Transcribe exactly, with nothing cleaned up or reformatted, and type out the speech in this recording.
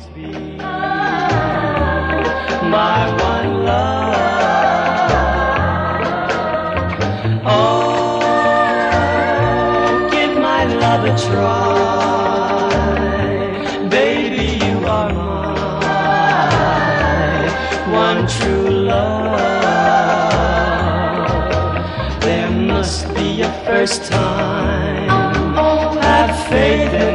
always be my one love. Oh, give my love a try, baby, you are my one true love. There must be a first time. Have faith in